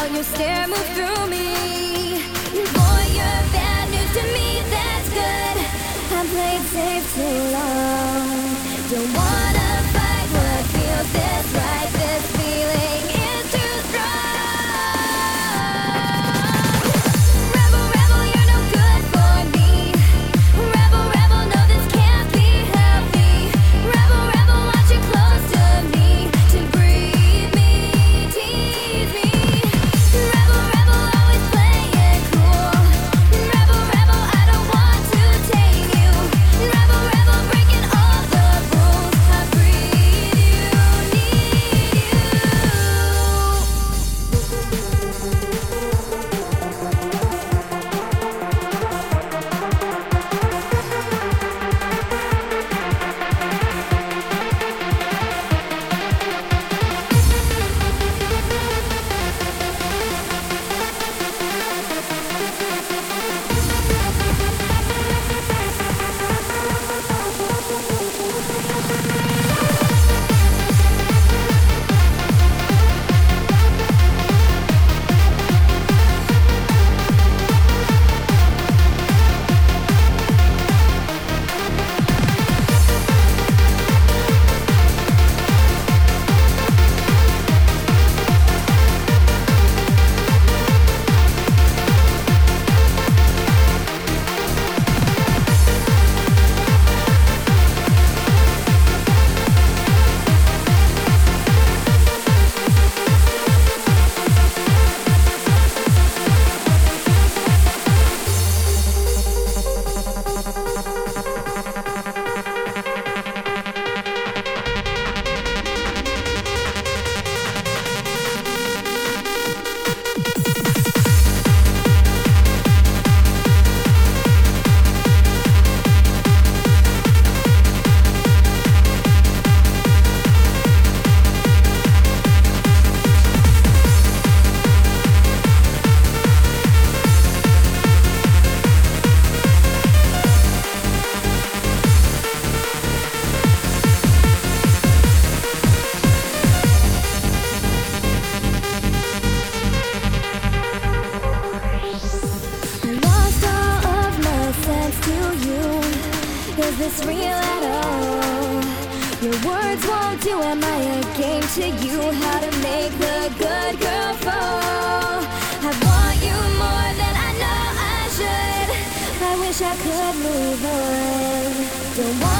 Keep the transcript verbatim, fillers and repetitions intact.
your stare move through me. Boy, you're bad news to me, that's good. I played safe too long. Don't wanna fight what feels this right. This feeling is too strong. Rebel, rebel, you're no good for me. Rebel, rebel, no, this can't be healthy. Rebel, rebel, want you close to me, to breathe me, tease me. Rebel, rebel, always play it cool. Rebel, rebel, I don't want to tame you. Rebel, rebel, breaking all the rules. I breathe you, need you. Lost all of my sense to you. Is this real at all? Your words won't do. Am I a game to you? How to make the good girl fall? I want you more than I know I should. I wish I could move on. Don't want